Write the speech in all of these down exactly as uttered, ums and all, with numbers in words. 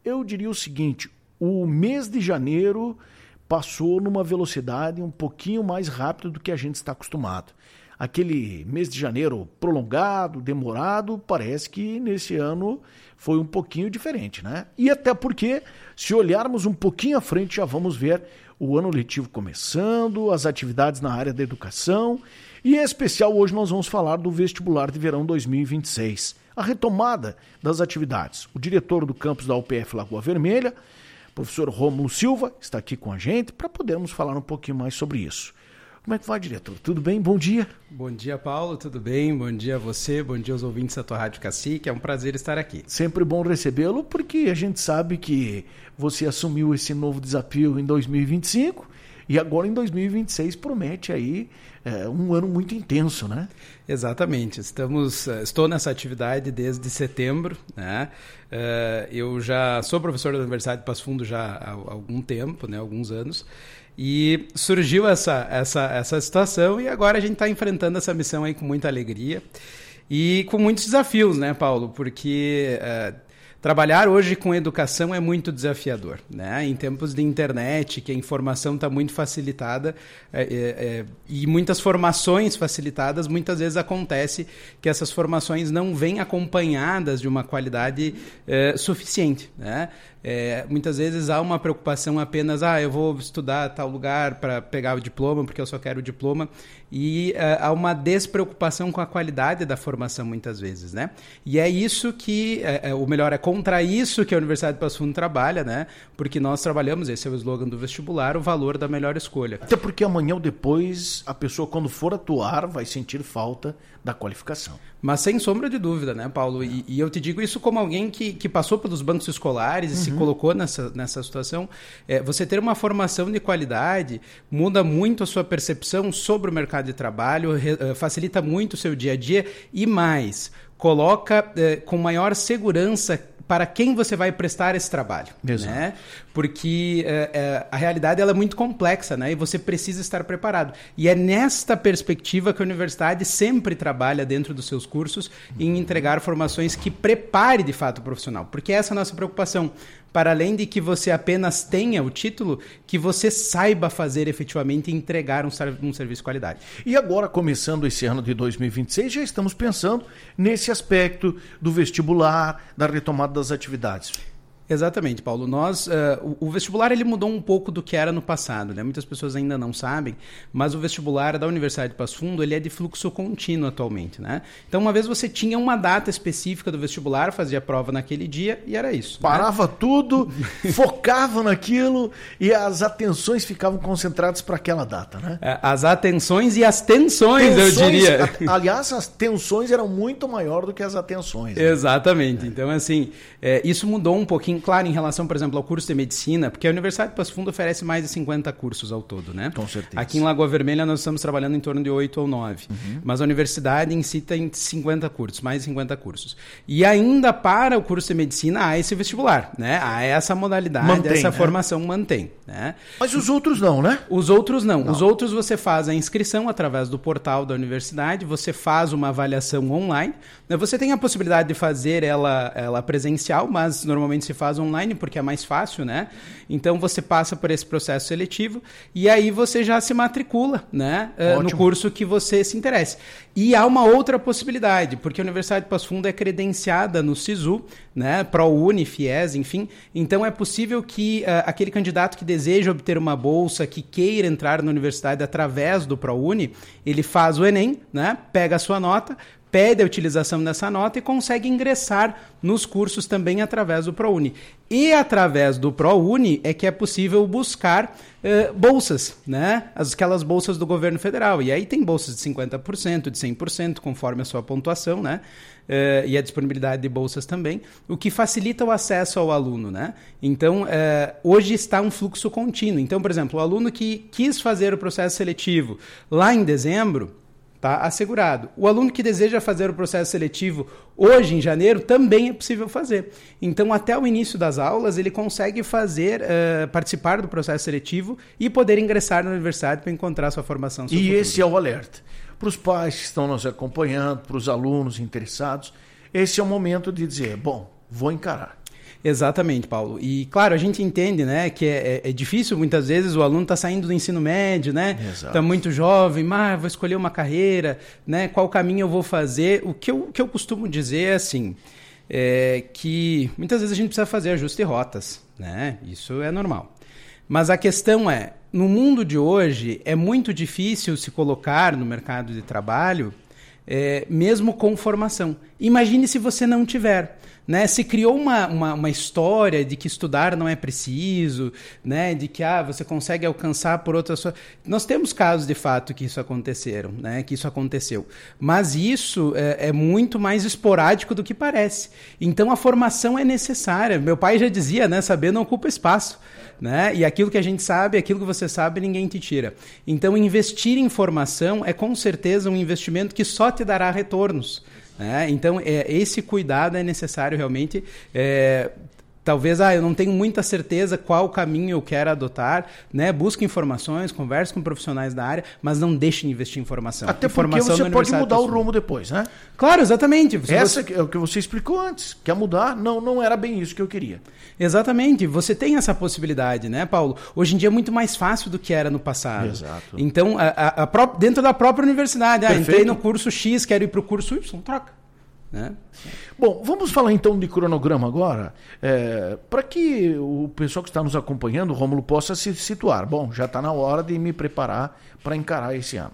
eu diria o seguinte, o mês de janeiro passou numa velocidade um pouquinho mais rápida do que a gente está acostumado. Aquele mês de janeiro prolongado, demorado, parece que nesse ano foi um pouquinho diferente, né? E até porque, se olharmos um pouquinho à frente, já vamos ver o ano letivo começando, as atividades na área da educação, e em especial hoje nós vamos falar do vestibular de verão dois mil e vinte e seis, a retomada das atividades. O diretor do campus da U P F Lagoa Vermelha, professor Rômulo Silva, está aqui com a gente para podermos falar um pouquinho mais sobre isso. Como é que vai, diretor? Tudo bem? Bom dia. Bom dia, Paulo. Tudo bem? Bom dia a você, bom dia aos ouvintes da tua Rádio Cacique. É um prazer estar aqui. Sempre bom recebê-lo, porque a gente sabe que você assumiu esse novo desafio em dois mil e vinte e cinco e agora em dois mil e vinte e seis promete aí é, um ano muito intenso, né? Exatamente. Estamos, estou nessa atividade desde setembro, né? Uh, eu já sou professor da Universidade de Passo Fundo já há algum tempo, né? Alguns anos. E surgiu essa, essa, essa situação e agora a gente está enfrentando essa missão aí com muita alegria e com muitos desafios, né, Paulo? Porque uh, trabalhar hoje com educação é muito desafiador, né? Em tempos de internet, que a informação está muito facilitada é, é, e muitas formações facilitadas, muitas vezes acontece que essas formações não vêm acompanhadas de uma qualidade é, suficiente, né? É, muitas vezes há uma preocupação apenas, ah, eu vou estudar tal lugar para pegar o diploma, porque eu só quero o diploma, e uh, há uma despreocupação com a qualidade da formação muitas vezes, né? E é isso que, é, é, ou melhor, é contra isso que a Universidade de Passo Fundo trabalha, né? Porque nós trabalhamos, esse é o slogan do vestibular, o valor da melhor escolha. Até porque amanhã ou depois, a pessoa quando for atuar vai sentir falta da qualificação. Mas sem sombra de dúvida, né, Paulo? E, e eu te digo isso como alguém que, que passou pelos bancos escolares e uhum. se colocou nessa, nessa situação. É, você ter uma formação de qualidade muda muito a sua percepção sobre o mercado de trabalho, re, facilita muito o seu dia a dia e mais, coloca é, com maior segurança para quem você vai prestar esse trabalho, Exato. Né? Porque é, é, a realidade ela é muito complexa, né? E você precisa estar preparado. E é nesta perspectiva que a universidade sempre trabalha dentro dos seus cursos em entregar formações que prepare de fato o profissional, porque essa é a nossa preocupação. Para além de que você apenas tenha o título, que você saiba fazer efetivamente e entregar um, um serviço de qualidade. E agora, começando esse ano de dois mil e vinte e seis, já estamos pensando nesse aspecto do vestibular, da retomada das atividades. Exatamente, Paulo. Nós, uh, o, o vestibular ele mudou um pouco do que era no passado, né? Muitas pessoas ainda não sabem, mas o vestibular da Universidade de Passo Fundo ele é de fluxo contínuo atualmente, né? Então, uma vez você tinha uma data específica do vestibular, fazia a prova naquele dia e era isso. Parava né? tudo, focava naquilo e as atenções ficavam concentradas para aquela data, né? As atenções e as tensões, tensões eu diria. A, aliás, as tensões eram muito maiores do que as atenções. Né? Exatamente. É. Então, assim, é, isso mudou um pouquinho. Claro, em relação, por exemplo, ao curso de medicina, porque a Universidade de Passo Fundo oferece mais de cinquenta cursos ao todo, né? Com certeza. Aqui em Lagoa Vermelha nós estamos trabalhando em torno de oito ou nove, uhum. mas a universidade em si tem cinquenta cursos, mais de cinquenta cursos. E ainda para o curso de medicina há esse vestibular, né? Há essa modalidade, mantém, essa né? formação mantém, né? Mas os outros não, né? Os outros não. não. Os outros você faz a inscrição através do portal da universidade, você faz uma avaliação online, né? Você tem a possibilidade de fazer ela, ela presencial, mas normalmente se faz online porque é mais fácil, né? Então você passa por esse processo seletivo e aí você já se matricula, né? Uh, no curso que você se interesse. E há uma outra possibilidade, porque a Universidade de Passo Fundo é credenciada no SISU, né? ProUni, FIES, enfim. Então é possível que uh, aquele candidato que deseja obter uma bolsa, que queira entrar na universidade através do ProUni, ele faz o Enem, né? Pega a sua nota, pede a utilização dessa nota e consegue ingressar nos cursos também através do ProUni. E através do ProUni é que é possível buscar uh, bolsas, né? Aquelas bolsas do governo federal. E aí tem bolsas de cinquenta por cento, de cem por cento, conforme a sua pontuação, né? Uh, e a disponibilidade de bolsas também, o que facilita o acesso ao aluno, né? Então, uh, hoje está um fluxo contínuo. Então, por exemplo, o aluno que quis fazer o processo seletivo lá em dezembro, está assegurado. O aluno que deseja fazer o processo seletivo hoje, em janeiro, também é possível fazer. Então, até o início das aulas, ele consegue fazer, uh, participar do processo seletivo e poder ingressar na universidade para encontrar sua formação. E futuro. Esse é o alerta. Para os pais que estão nos acompanhando, para os alunos interessados, esse é o momento de dizer, bom, vou encarar. Exatamente, Paulo. E, claro, a gente entende, né, que é, é difícil, muitas vezes, o aluno está saindo do ensino médio, né? Está muito jovem, mas vou escolher uma carreira, né? Qual caminho eu vou fazer? O que eu, o que eu costumo dizer é assim, é que muitas vezes a gente precisa fazer ajuste de rotas, né? Isso é normal. Mas a questão é, no mundo de hoje, é muito difícil se colocar no mercado de trabalho, é, mesmo com formação. Imagine se você não tiver. Né? Se criou uma, uma, uma história de que estudar não é preciso, né? De que ah, você consegue alcançar por outras... Nós temos casos de fato que isso aconteceram, né? Que isso aconteceu. Mas isso é, é muito mais esporádico do que parece. Então a formação é necessária. Meu pai já dizia, né? Saber não ocupa espaço. Né? E aquilo que a gente sabe, aquilo que você sabe, ninguém te tira. Então investir em formação é com certeza um investimento que só te dará retornos. É, então, é, esse cuidado é necessário realmente. É, talvez, ah, eu não tenho muita certeza qual caminho eu quero adotar, né? Busque informações, converse com profissionais da área, mas não deixe de investir em formação. Até porque informação você pode mudar o rumo depois, né? Claro, exatamente. Você Essa você... é o que você explicou antes. Quer mudar? Não, não era bem isso que eu queria. Exatamente. Você tem essa possibilidade, né, Paulo? Hoje em dia é muito mais fácil do que era no passado. Exato. Então, a, a, a pró... dentro da própria universidade, ah, Perfeito. Entrei no curso X, quero ir para o curso Y, troca. Né? Bom, vamos falar então de cronograma agora, é, para que o pessoal que está nos acompanhando, o Rômulo, possa se situar. Bom, já está na hora de me preparar para encarar esse ano.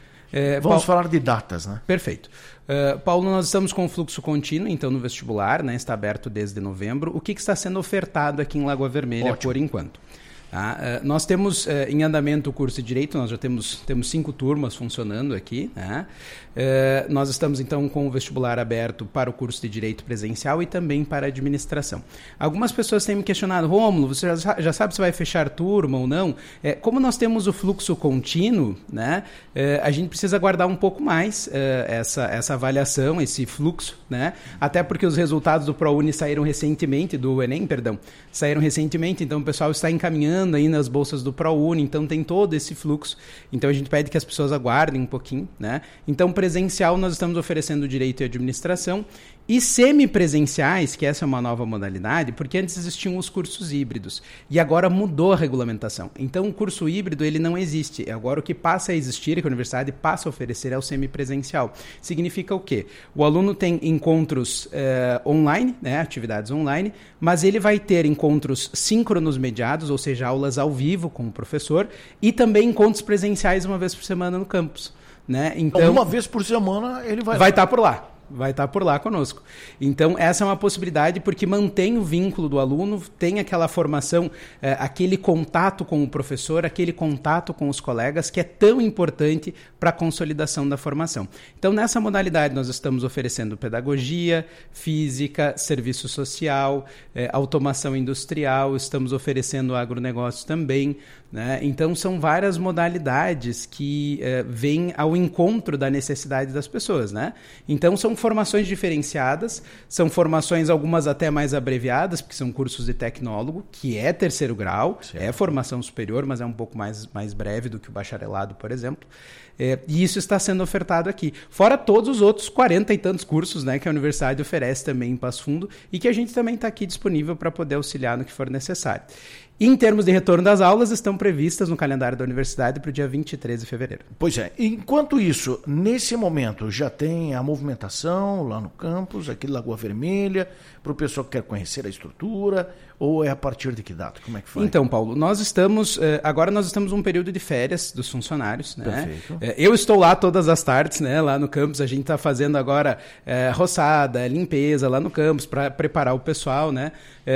É, vamos Paulo... falar de datas, né? Perfeito. Uh, Paulo, nós estamos com fluxo contínuo, então, no vestibular, né? Está aberto desde novembro. O que, que está sendo ofertado aqui em Lagoa Vermelha, Ótimo. Por enquanto? Tá? Uh, nós temos uh, em andamento o curso de Direito, nós já temos, temos cinco turmas funcionando aqui. Né? Uh, nós estamos, então, com o vestibular aberto para o curso de Direito presencial e também para a Administração. Algumas pessoas têm me questionado, Rômulo, você já, já sabe se vai fechar turma ou não? É, como nós temos o fluxo contínuo, né? uh, a gente precisa aguardar um pouco mais uh, essa, essa avaliação, esse fluxo, né? Até porque os resultados do ProUni saíram recentemente, do Enem, perdão, saíram recentemente, então o pessoal está encaminhando aí nas bolsas do ProUni, então tem todo esse fluxo. Então a gente pede que as pessoas aguardem um pouquinho, né? Então, presencial nós estamos oferecendo Direito e Administração e semipresenciais, que essa é uma nova modalidade, porque antes existiam os cursos híbridos e agora mudou a regulamentação. Então o curso híbrido ele não existe. Agora o que passa a existir, que a universidade passa a oferecer é o semipresencial. Significa o quê? O aluno tem encontros eh, online, né, atividades online, mas ele vai ter encontros síncronos mediados, ou seja, aulas ao vivo com o professor e também encontros presenciais uma vez por semana no campus. Né? Então, uma vez por semana ele vai vai estar por lá. Vai estar por lá conosco. Então, essa é uma possibilidade porque mantém o vínculo do aluno, tem aquela formação, é, aquele contato com o professor, aquele contato com os colegas que é tão importante para a consolidação da formação. Então, nessa modalidade, nós estamos oferecendo pedagogia, física, serviço social, é, automação industrial, estamos oferecendo agronegócio também. Né? Então, são várias modalidades que é, vêm ao encontro da necessidade das pessoas. Né? Então, são formações diferenciadas, são formações algumas até mais abreviadas, porque são cursos de tecnólogo, que é terceiro grau, certo. É formação superior, mas é um pouco mais, mais breve do que o bacharelado, por exemplo. É, e isso está sendo ofertado aqui. Fora todos os outros quarenta e tantos cursos, né, que a universidade oferece também em Passo Fundo e que a gente também está aqui disponível para poder auxiliar no que for necessário. E em termos de retorno das aulas, estão previstas no calendário da universidade para o dia vinte e três de fevereiro. Pois é. Enquanto isso, nesse momento, já tem a movimentação lá no campus, aqui em Lagoa Vermelha, para o pessoal que quer conhecer a estrutura, ou é a partir de que data? Como é que foi? Então, Paulo, nós estamos, agora nós estamos num período de férias dos funcionários. Né? Perfeito. Eu estou lá todas as tardes, né, lá no campus, a gente está fazendo agora é, roçada, limpeza lá no campus para preparar o pessoal, né?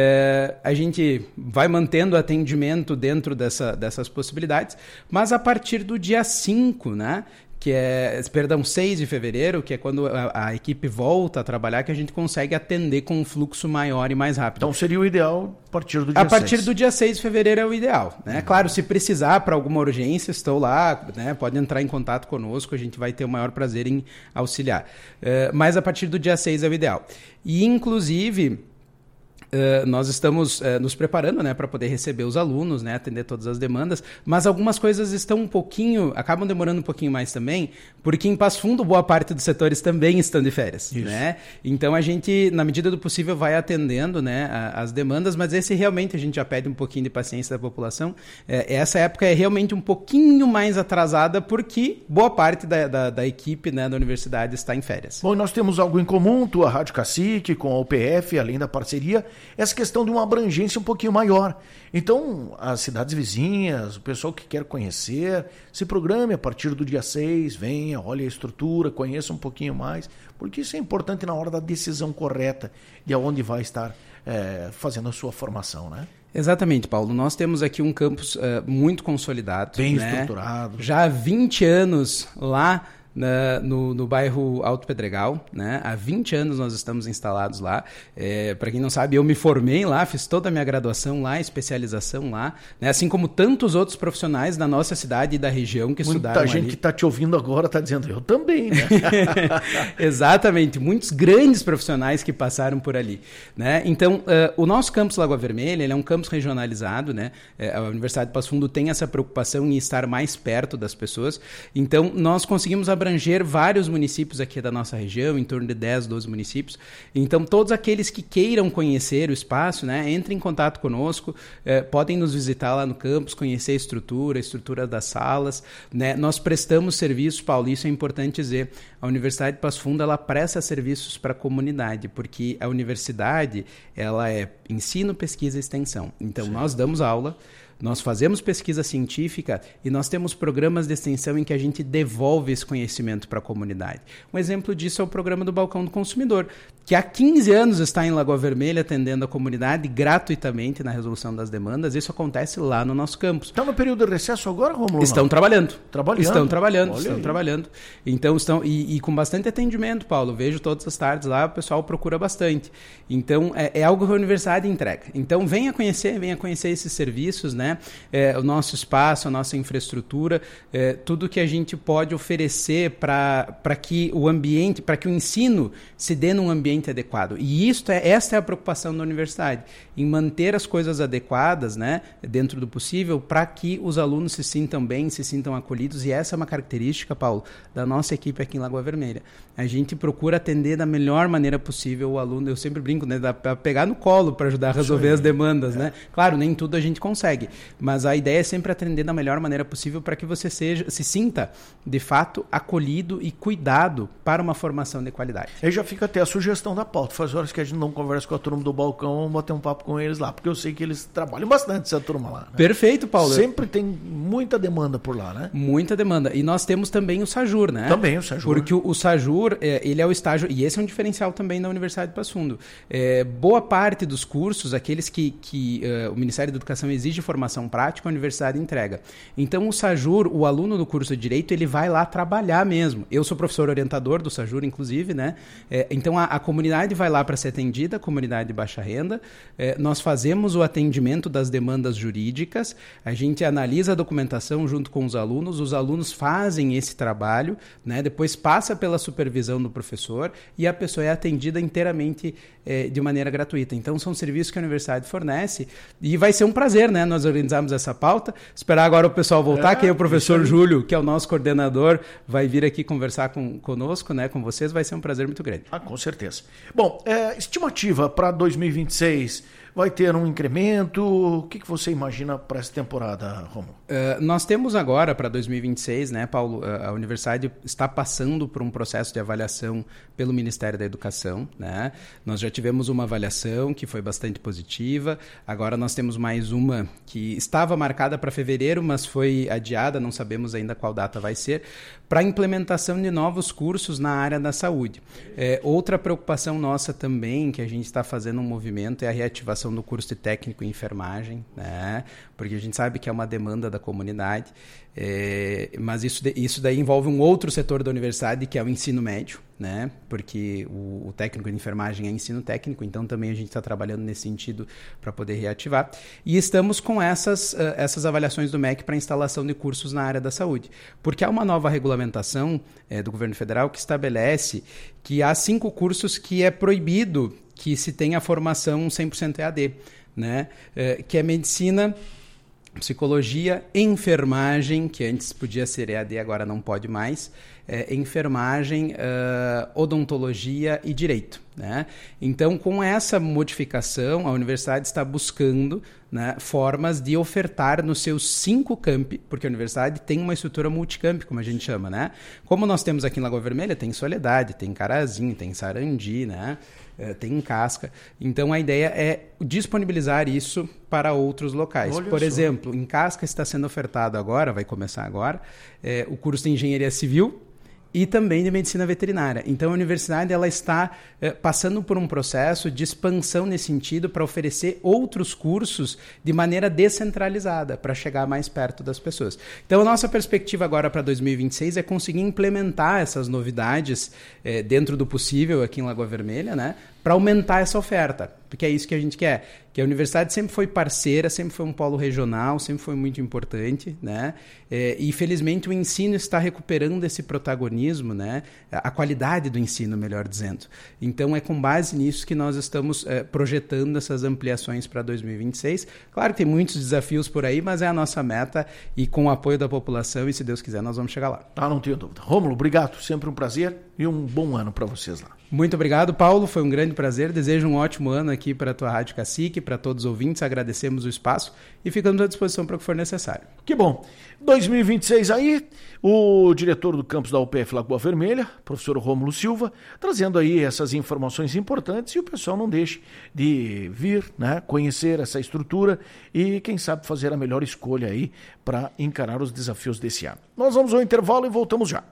É, a gente vai mantendo atendimento dentro dessa, dessas possibilidades, mas a partir do dia cinco, né? Que é, perdão, seis de fevereiro, que é quando a, a equipe volta a trabalhar, que a gente consegue atender com um fluxo maior e mais rápido. Então seria o ideal a partir do dia seis. A partir seis. do dia seis de fevereiro é o ideal. Né? Uhum. Claro, se precisar para alguma urgência, estou lá, né? Pode entrar em contato conosco, a gente vai ter o maior prazer em auxiliar. Uh, mas a partir do dia seis é o ideal. E, inclusive... Uh, nós estamos uh, nos preparando, né, para poder receber os alunos, né, atender todas as demandas, mas algumas coisas estão um pouquinho, acabam demorando um pouquinho mais também, porque em Passo Fundo boa parte dos setores também estão de férias, né? Então a gente, na medida do possível, vai atendendo, né, a, as demandas, mas esse realmente a gente já pede um pouquinho de paciência da população. É, essa época é realmente um pouquinho mais atrasada porque boa parte da, da, da equipe, né, da universidade está em férias. Bom, e nós temos algo em comum, tua Rádio Cacique, com a U P F, além da parceria, essa questão de uma abrangência um pouquinho maior. Então, as cidades vizinhas, o pessoal que quer conhecer, se programe a partir do dia seis, venha, olhe a estrutura, conheça um pouquinho mais, porque isso é importante na hora da decisão correta de aonde vai estar é, fazendo a sua formação, né? Exatamente, Paulo. Nós temos aqui um campus uh, muito consolidado. Bem, né, estruturado. Já há vinte anos lá, Na, no, no bairro Alto Pedregal, né? Há vinte anos nós estamos instalados lá. É, para quem não sabe, eu me formei lá, fiz toda a minha graduação lá, especialização lá, né? Assim como tantos outros profissionais da nossa cidade e da região que Muita estudaram gente ali. que está te ouvindo agora está dizendo, eu também, né? Exatamente, muitos grandes profissionais que passaram por ali, né? Então, uh, o nosso campus Lagoa Vermelha, ele é um campus regionalizado, né? É, a Universidade de Passo Fundo tem essa preocupação em estar mais perto das pessoas. Então, nós conseguimos abranger vários municípios aqui da nossa região, em torno de dez, doze municípios. Então, todos aqueles que queiram conhecer o espaço, né, entrem em contato conosco, eh, podem nos visitar lá no campus, conhecer a estrutura, a estrutura das salas, né? Nós prestamos serviços, Paulo, isso é importante dizer. A Universidade de Passo Fundo, ela presta serviços para a comunidade, porque a universidade, ela é ensino, pesquisa e extensão. Então, Sim. nós damos aula, nós fazemos pesquisa científica e nós temos programas de extensão em que a gente devolve esse conhecimento para a comunidade. Um exemplo disso é o programa do Balcão do Consumidor, que há quinze anos está em Lagoa Vermelha atendendo a comunidade gratuitamente na resolução das demandas. Isso acontece lá no nosso campus. Está no período de recesso agora, Romulo? Estão trabalhando. Trabalhando? Estão trabalhando, Olha estão aí. trabalhando. Então, estão, e, e com bastante atendimento, Paulo. Vejo todas as tardes lá, o pessoal procura bastante. Então, é, é algo que a universidade entrega. Então, venha conhecer, venha conhecer esses serviços, né? É, o nosso espaço, a nossa infraestrutura, é, tudo que a gente pode oferecer para que o ambiente, para que o ensino se dê num ambiente adequado. E isto é, esta é a preocupação da universidade, em manter as coisas adequadas, né, dentro do possível, para que os alunos se sintam bem, se sintam acolhidos. E essa é uma característica, Paulo, da nossa equipe aqui em Lagoa Vermelha. A gente procura atender da melhor maneira possível o aluno. Eu sempre brinco, né, para pegar no colo para ajudar a resolver as demandas, é. né? Claro, nem tudo a gente consegue, mas a ideia é sempre atender da melhor maneira possível para que você seja, se sinta, de fato, acolhido e cuidado para uma formação de qualidade. Aí já fica até a sugestão da pauta. Faz horas que a gente não conversa com a turma do balcão, vamos bater um papo com eles lá, porque eu sei que eles trabalham bastante, essa turma lá. Né? Perfeito, Paulo. Sempre tem muita demanda por lá, né? Muita demanda. E nós temos também o SAJUR, né? Também o SAJUR. Porque o, o SAJUR, é, ele é o estágio, e esse é um diferencial também da Universidade de Passo Fundo. É, boa parte dos cursos, aqueles que, que uh, o Ministério da Educação exige formação prática, a universidade entrega. Então, o SAJUR, o aluno do curso de Direito, ele vai lá trabalhar mesmo. Eu sou professor orientador do SAJUR, inclusive, né? É, então, a, a comunidade vai lá para ser atendida, a comunidade de baixa renda. É, nós fazemos o atendimento das demandas jurídicas, a gente analisa a documentação junto com os alunos, os alunos fazem esse trabalho, né? Depois passa pela supervisão do professor e a pessoa é atendida inteiramente é, de maneira gratuita. Então, são serviços que a universidade fornece e vai ser um prazer, né? Nós organizamos essa pauta. Esperar agora o pessoal voltar, é, que é o professor Júlio, que é o nosso coordenador, vai vir aqui conversar com, conosco, né, com vocês. Vai ser um prazer muito grande. Ah, com certeza. Bom, é, estimativa para dois mil e vinte e seis, vai ter um incremento? O que, que você imagina para essa temporada, Romulo? Uh, nós temos agora, para dois mil e vinte e seis, né, Paulo, a universidade está passando por um processo de avaliação pelo Ministério da Educação, né? Nós já tivemos uma avaliação que foi bastante positiva, agora nós temos mais uma que estava marcada para fevereiro, mas foi adiada, não sabemos ainda qual data vai ser, para a implementação de novos cursos na área da saúde. É, outra preocupação nossa também, que a gente está fazendo um movimento, é a reativação do curso de técnico em enfermagem, né? Porque a gente sabe que é uma demanda da comunidade, é, mas isso, isso daí envolve um outro setor da universidade, que é o ensino médio, né? Porque o, o técnico de enfermagem é ensino técnico, então também a gente está trabalhando nesse sentido para poder reativar. E estamos com essas, uh, essas avaliações do M E C para instalação de cursos na área da saúde, porque há uma nova regulamentação é, do governo federal que estabelece que há cinco cursos que é proibido que se tenha a formação cem por cento E A D, né? É, que é medicina, psicologia, enfermagem, que antes podia ser E A D, agora não pode mais, é, enfermagem, uh, odontologia e direito, né? Então, com essa modificação, a universidade está buscando, né, formas de ofertar nos seus cinco campi, porque a universidade tem uma estrutura multicamp, como a gente chama, né? Como nós temos aqui em Lagoa Vermelha, tem Soledade, tem Carazinho, tem Sarandi, né? É, tem Casca. Então, a ideia é disponibilizar isso para outros locais. Olha Por só. exemplo, em Casca está sendo ofertado agora, vai começar agora, é, o curso de Engenharia Civil e também de Medicina Veterinária. Então, a universidade ela está eh, passando por um processo de expansão nesse sentido para oferecer outros cursos de maneira descentralizada, para chegar mais perto das pessoas. Então, a nossa perspectiva agora para dois mil e vinte e seis é conseguir implementar essas novidades eh, dentro do possível aqui em Lagoa Vermelha, né, para aumentar essa oferta, porque é isso que a gente quer, que a universidade sempre foi parceira, sempre foi um polo regional, sempre foi muito importante, né? É, e felizmente o ensino está recuperando esse protagonismo, né? A qualidade do ensino, melhor dizendo. Então é com base nisso que nós estamos é, projetando essas ampliações para dois mil e vinte e seis. Claro que tem muitos desafios por aí, mas é a nossa meta e com o apoio da população e se Deus quiser nós vamos chegar lá. Ah, não tenho dúvida. Rômulo, obrigado, sempre um prazer e um bom ano para vocês lá. Muito obrigado, Paulo. Foi um grande prazer. Desejo um ótimo ano aqui para a tua Rádio Cacique, para todos os ouvintes. Agradecemos o espaço e ficamos à disposição para o que for necessário. Que bom. dois mil e vinte e seis aí, o diretor do campus da U P F Lagoa Vermelha, professor Rômulo Silva, trazendo aí essas informações importantes e o pessoal não deixe de vir, né, conhecer essa estrutura e, quem sabe, fazer a melhor escolha aí para encarar os desafios desse ano. Nós vamos ao intervalo e voltamos já.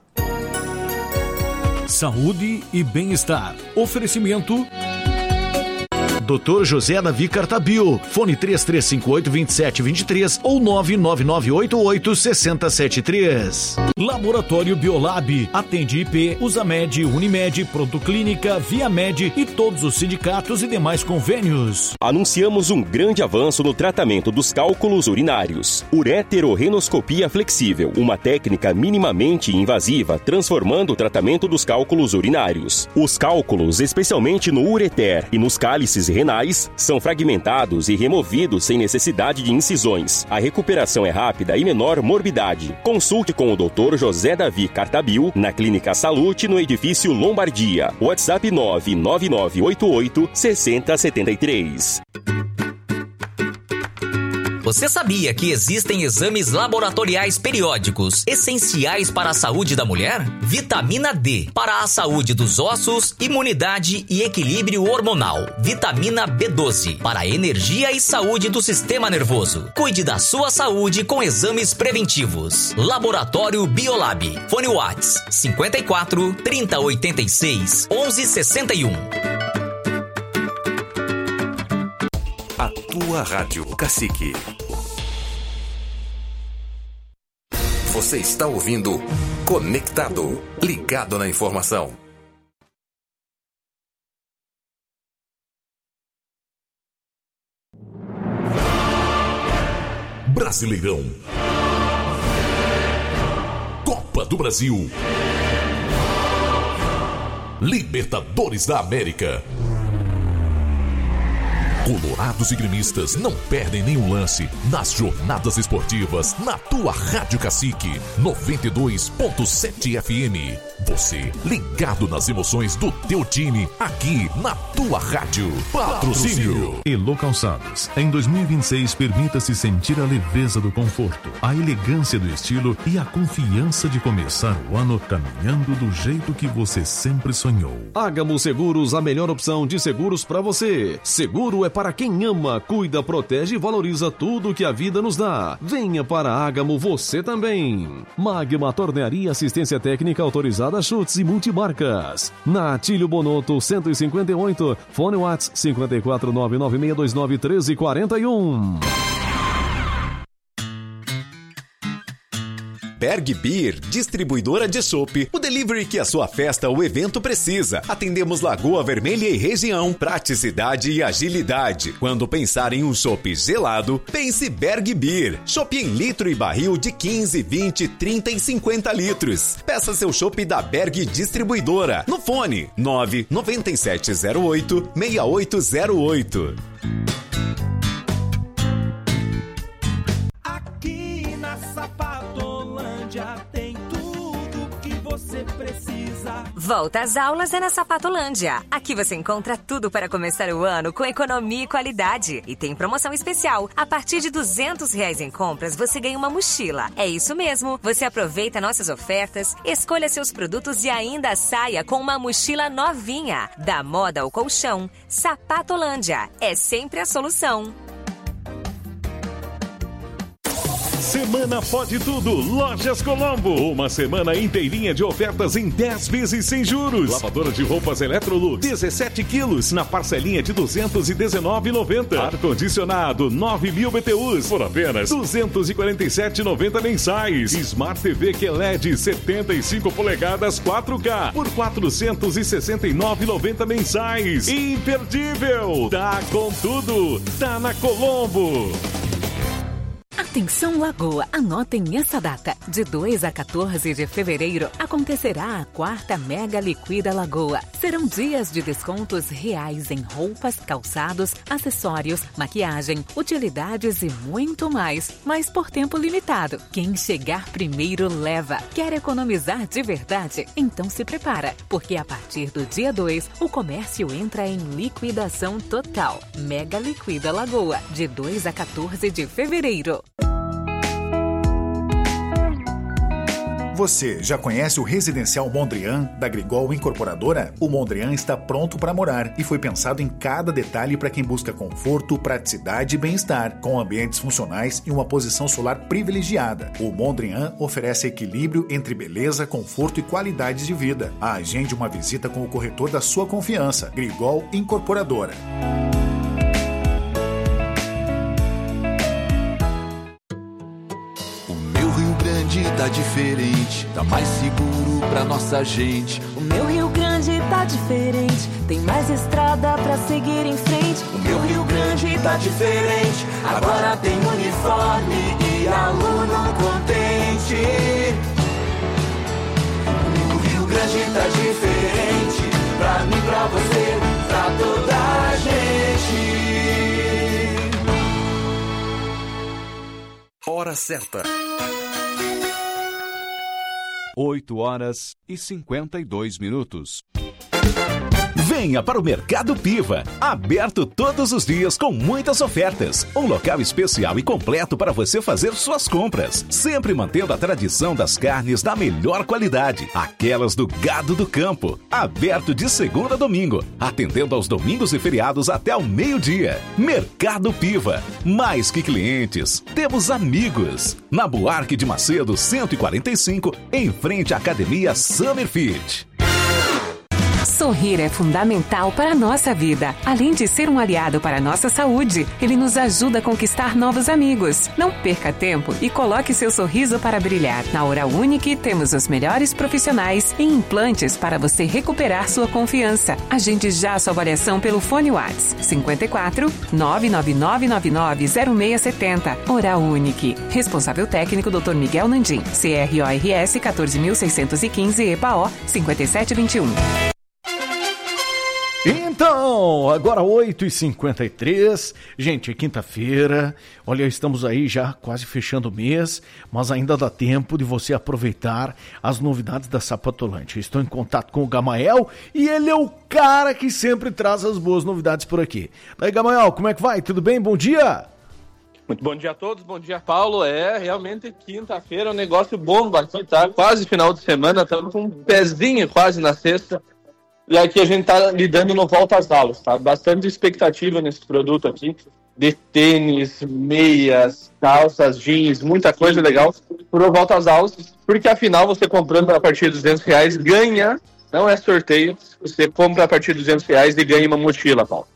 Saúde e bem-estar. Oferecimento doutor José Davi Cartabio. Fone três três cinco oito, dois sete dois três ou nove nove nove oito oito, seis zero sete três. Laboratório Biolab. Atende I P, Usamed, Unimed, Pronto Clínica, Viamed e todos os sindicatos e demais convênios. Anunciamos um grande avanço no tratamento dos cálculos urinários. Ureterorrenoscopia flexível, uma técnica minimamente invasiva, transformando o tratamento dos cálculos urinários. Os cálculos, especialmente no ureter e nos cálices renais, são fragmentados e removidos sem necessidade de incisões. A recuperação é rápida e menor morbidade. Consulte com o doutor José Davi Cartabio na Clínica Salute, no edifício Lombardia. WhatsApp nove nove nove oito oito, seis zero sete três. Você sabia que existem exames laboratoriais periódicos essenciais para a saúde da mulher? Vitamina D, para a saúde dos ossos, imunidade e equilíbrio hormonal. Vitamina B doze, para a energia e saúde do sistema nervoso. Cuide da sua saúde com exames preventivos. Laboratório Biolab. Fone Whats cinquenta e quatro, trinta, oitenta e seis, onze, sessenta e um. A tua Rádio Cacique. Você está ouvindo Conectado, ligado na informação. Brasileirão. Copa do Brasil. Libertadores da América. Colorados e gremistas não perdem nenhum lance nas jornadas esportivas na tua Rádio Cacique noventa e dois ponto sete F M. Você ligado nas emoções do teu time aqui na tua rádio. Patrocínio Elo Calçados. Em dois mil e vinte e seis, permita-se sentir a leveza do conforto, a elegância do estilo e a confiança de começar o ano caminhando do jeito que você sempre sonhou. Ágamo Seguros, a melhor opção de seguros para você. Seguro é para quem ama, cuida, protege e valoriza tudo que a vida nos dá. Venha para a Ágamo você também. Magma Tornearia, assistência técnica autorizada, chutes e multimarcas. Na Atílio Bonotto cento e cinquenta e oito, fone Whats cinquenta e quatro, nove nove seis dois nove, treze quarenta e um. Berg Beer, distribuidora de chopp, o delivery que a sua festa ou evento precisa. Atendemos Lagoa Vermelha e região, praticidade e agilidade. Quando pensar em um chopp gelado, pense Berg Beer. Chopp em litro e barril de quinze, vinte, trinta e cinquenta litros. Peça seu chopp da Berg Distribuidora no fone nove nove sete zero oito seis oito zero oito. Aqui na Sapatolândia tem tudo que você precisa. Volta às aulas é na Sapatolândia. Aqui você encontra tudo para começar o ano com economia e qualidade. E tem promoção especial. A partir de duzentos reais em compras, você ganha uma mochila. É isso mesmo. Você aproveita nossas ofertas, escolha seus produtos e ainda saia com uma mochila novinha. Da moda ao colchão, Sapatolândia é sempre a solução. Semana Pode Tudo, Lojas Colombo. Uma semana inteirinha de ofertas em dez vezes sem juros. Lavadora de roupas Electrolux, dezessete quilos, na parcelinha de duzentos e dezenove reais e noventa centavos. Ar-condicionado, nove mil B T Us, por apenas duzentos e quarenta e sete reais e noventa centavos mensais. Smart T V Q L E D setenta e cinco polegadas quatro K, por quatrocentos e sessenta e nove reais e noventa centavos mensais. Imperdível! Tá com tudo, tá na Colombo. Atenção Lagoa, anotem essa data. De dois a quatorze de fevereiro acontecerá a quarta Mega Liquida Lagoa. Serão dias de descontos reais em roupas, calçados, acessórios, maquiagem, utilidades e muito mais, mas por tempo limitado. Quem chegar primeiro leva. Quer economizar de verdade? Então se prepara, porque a partir do dia dois o comércio entra em liquidação total. Mega Liquida Lagoa, de dois a quatorze de fevereiro. Você já conhece o Residencial Mondrian da Grigol Incorporadora? O Mondrian está pronto para morar e foi pensado em cada detalhe para quem busca conforto, praticidade e bem-estar, com ambientes funcionais e uma posição solar privilegiada. O Mondrian oferece equilíbrio entre beleza, conforto e qualidade de vida. Agende uma visita com o corretor da sua confiança, Grigol Incorporadora. Tá diferente, tá mais seguro pra nossa gente. O meu Rio Grande tá diferente, tem mais estrada pra seguir em frente. O meu Rio Grande tá diferente, agora tem uniforme e aluno contente. O Rio Grande tá diferente, pra mim, pra você, pra toda a gente. Hora certa. oito horas e cinquenta e dois minutos. Venha para o Mercado Piva, aberto todos os dias com muitas ofertas. Um local especial e completo para você fazer suas compras, sempre mantendo a tradição das carnes da melhor qualidade, aquelas do gado do campo. Aberto de segunda a domingo, atendendo aos domingos e feriados até ao meio-dia. Mercado Piva, mais que clientes, temos amigos. Na Buarque de Macedo cento e quarenta e cinco, em frente à Academia Summer Fit. Sorrir é fundamental para a nossa vida. Além de ser um aliado para a nossa saúde, ele nos ajuda a conquistar novos amigos. Não perca tempo e coloque seu sorriso para brilhar. Na Oral Unique temos os melhores profissionais em implantes para você recuperar sua confiança. Agende já a sua avaliação pelo fone WhatsApp cinco quatro nove nove nove nove nove zero seis sete zero. Oral Unique. Responsável técnico doutor Miguel Nandim. C R O R S quatorze mil seiscentos e quinze E P A O cinco sete dois um. Então, agora oito e cinquenta e três, gente, é quinta-feira, olha, estamos aí já quase fechando o mês, mas ainda dá tempo de você aproveitar as novidades da Sapatolândia. Estou em contato com o Gamael e ele é o cara que sempre traz as boas novidades por aqui. Daí, Gamael, como é que vai? Tudo bem? Bom dia! Muito bom dia a todos, bom dia, Paulo. É, realmente quinta-feira é um negócio bom aqui, tá? Quase final de semana, estamos com um pezinho quase na sexta. E aqui a gente tá lidando no volta às aulas, tá? Bastante expectativa nesse produto aqui, de tênis, meias, calças, jeans, muita coisa legal pro volta às aulas, porque afinal você comprando a partir de duzentos reais ganha, não é sorteio, você compra a partir de duzentos reais e ganha uma mochila, Paulo.